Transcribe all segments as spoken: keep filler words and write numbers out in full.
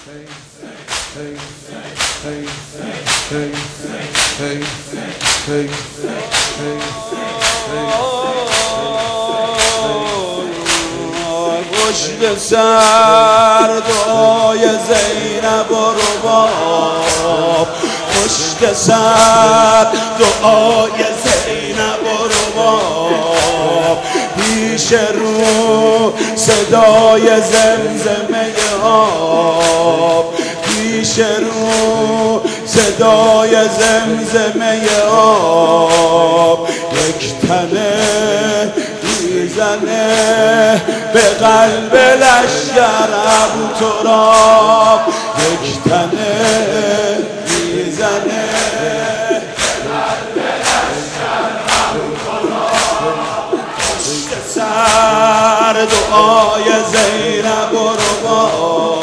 پشت سر دعای زینب و رباب، پشت سر دعای زینب و رباب، پیش رو صدای زمزمه آب، پیش رو صدای زمزمه آب، یک تنه میزنه به قلب لشکر ابو تراب، یک تنه میزنه به قلب لشکر ابو تراب، پشت سر دعای زینب و رباب،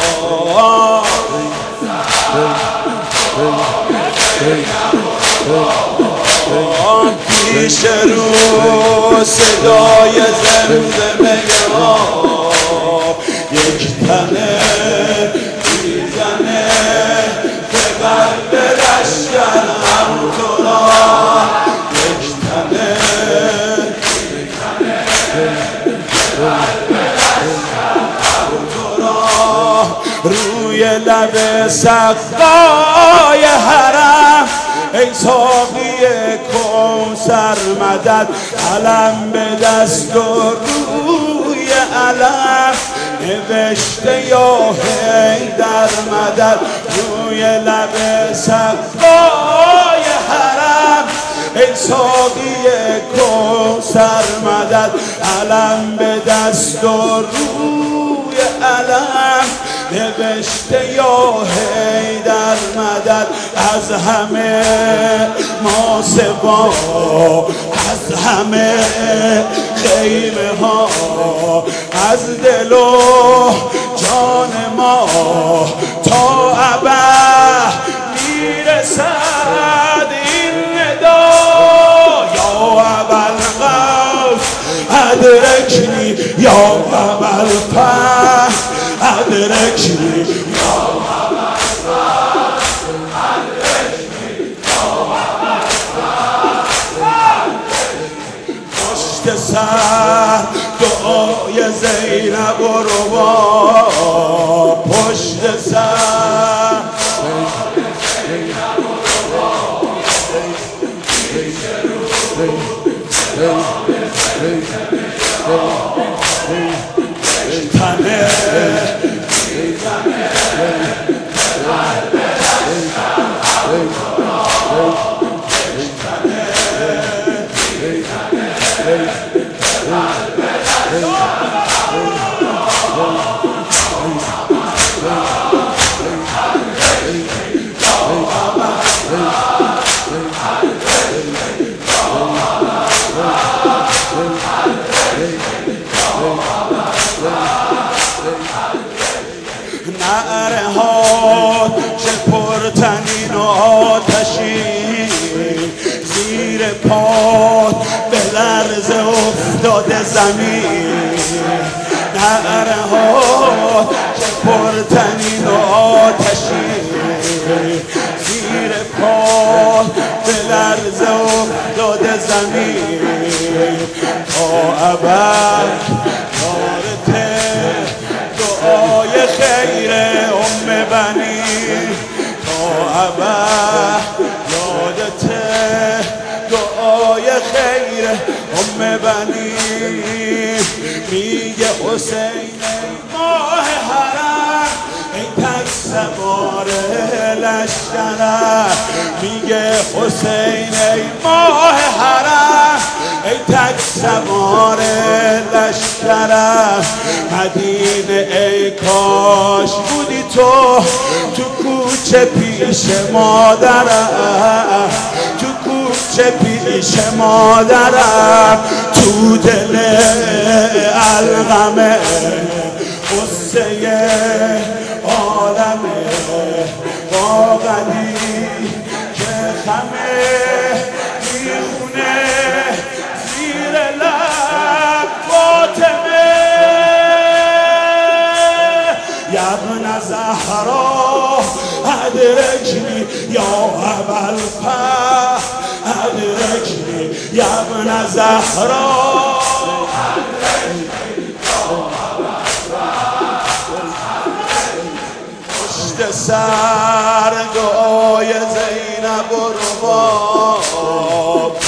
پیش رو صدای زمزمه آب، یک تنه میزنه به قلب لشکر ابو تراب، یک تنه به قلب لشکر ابو تراب، روی لب سقای حرم ای ساقی کوثر مدد، علم به دست و روی علم نوشته یا حیدر مدد، روی لب سقای حرم ای ساقی کوثر مدد، علم به دست و روی علم نوشته یا حیدر مدد، از همه ما سوا از همه خیمه ها، از دل و جان ما تا ابد میرسد این ندا، یا ابوالقوس ادرکنی یا ابوالفتح ادرکنی یا ابوالفتح ادرکنی یا ابوالفتح، پشت سر دعای زینب و رباب، پشت سر زینب و رباب، تنه میزنه به قلب لشکر ابو تراب، تنه میزنه به قلب لشکر ابو تراب، نعره ها چه پرتنین و آتشین، زیر پات به لرزه افتاده زمین، نعره ها چه پرتنین و آتشین، زیر پات به لرزه افتاده زمین، تا ابد یارته دعای خیر ام بنی، تا ابد یادته دعای خیر ام بنی، میگه حسین ماه حرم ای تک سوار لشکر، میگه حسین ای ماه حرم ای تک سوار لشکر، مدینه ای کاش بودی تو تو کوچه پیش مادرم، تو کوچه پیش مادرم، تو دل الغمه قصه عالمه باقلی که خمه میخونه زیر لب فاطمه، یا ابن زهرا ادرکنی یا ابا الفضل ادرکنی یا ابن زهرا پشت سر دعای زینب و رباب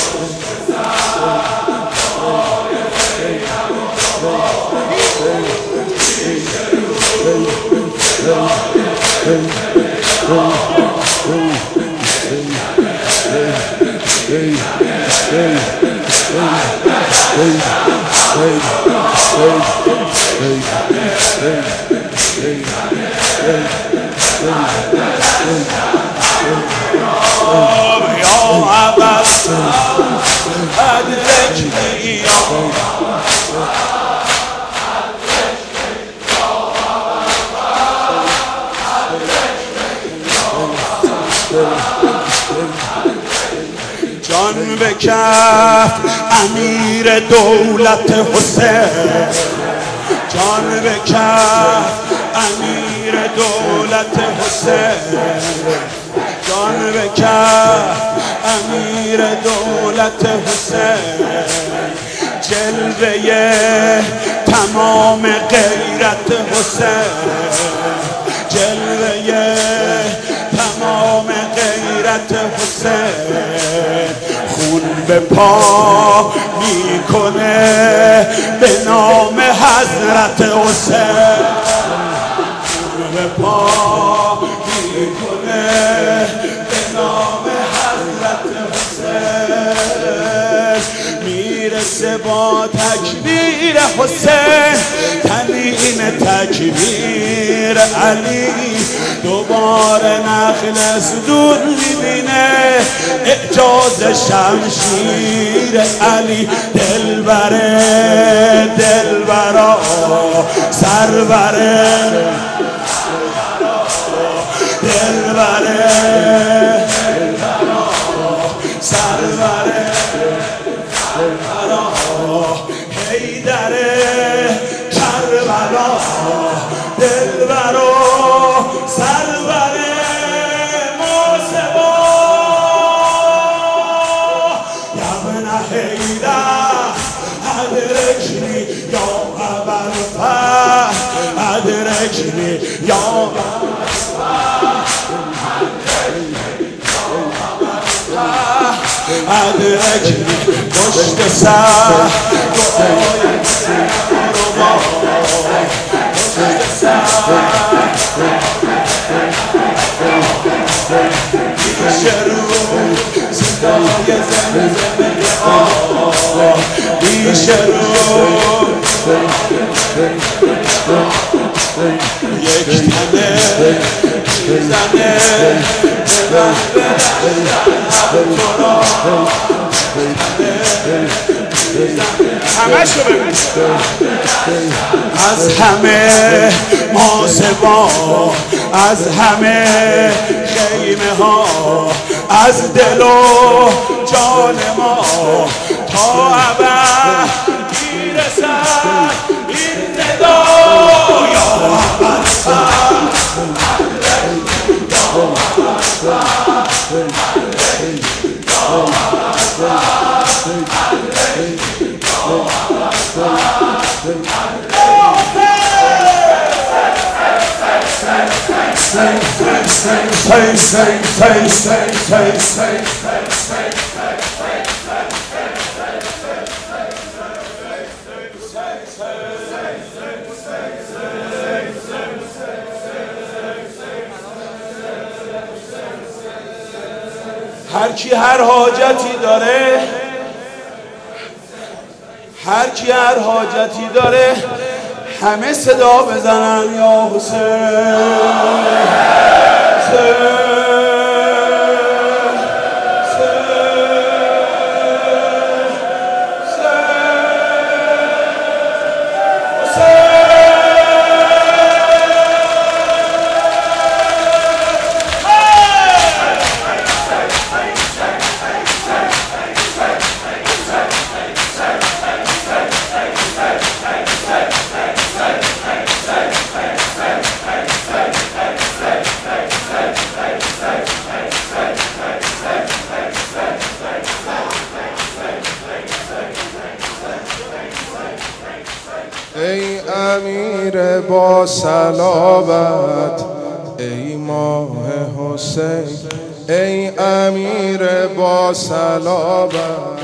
یا عباس ادرکنی جان به کف امیر دولت حسین جان به کف امیر دولت حسین جان به کف امیر دولت حسین جلوه تمام غیرت حسین جلوه تمام غیرت حسین خون به پا میکنه به نام حضرت حسین خون به پا میکنه به نام حضرت حسین میرسه با تکبیر حسین تنین تکبیر علی دوباره نخل سدود میبینه اعجاز شمشیر علی دلبره دلبرا سربره دلبره سربره حیدره کربلا دلبرا سربره موسبا یا ابن حیدر ادرکنی یا ابا الفضل ادرکنی یا ابا ادرکنی پشت سر دعای رباب پشت سر پیش رو صدای زمزمه آه پیش رو یک تنه میزنه به همه شو ببین از همه محاسبا از همه خیمه ها از دل و جان ما تا ابد میرسد این ندا یا say, say, say, say, say, say, say, هر کی هر حاجتی داره هر کی هر حاجتی داره همه صدا بزنن یا حسین ای امیر با صلابت، ای ماه حسین، ای امیر با صلابت.